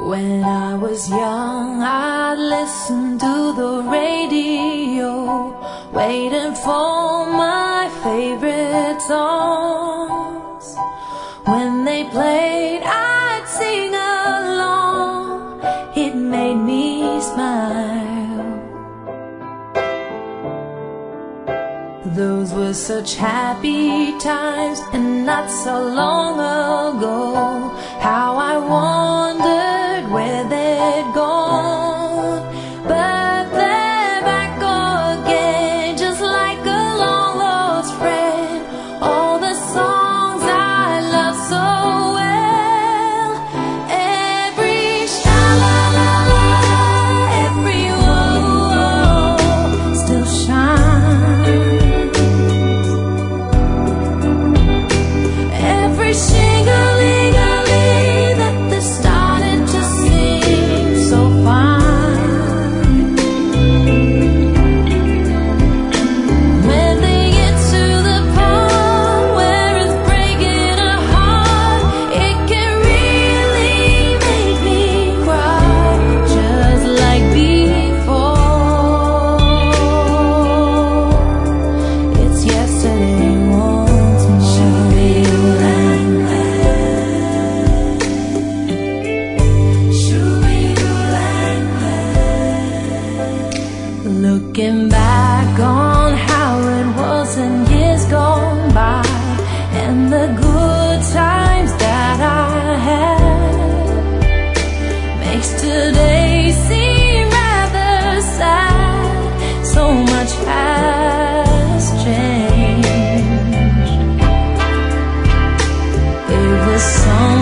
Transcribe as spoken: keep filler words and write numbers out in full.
When I was young, I listened to the radio, waiting for my favorite songs. When they played, I'd sing along. It made me smile. Those were such happy times, and not so long ago. How I wondered where they'd gone, but they're back again, just like a long lost friend. All the songs I love so well, every sha-la-la-la, every whoa-whoa still shines. Every shing-a-ling-a-ling that they started to sing so fine. When they get to the part where it's breaking a heart, it can really make me cry, just like before. It's yesterday once more. Looking back on how it was in years gone by, and the good times that I had, makes today seem rather sad. So much has changed. It was some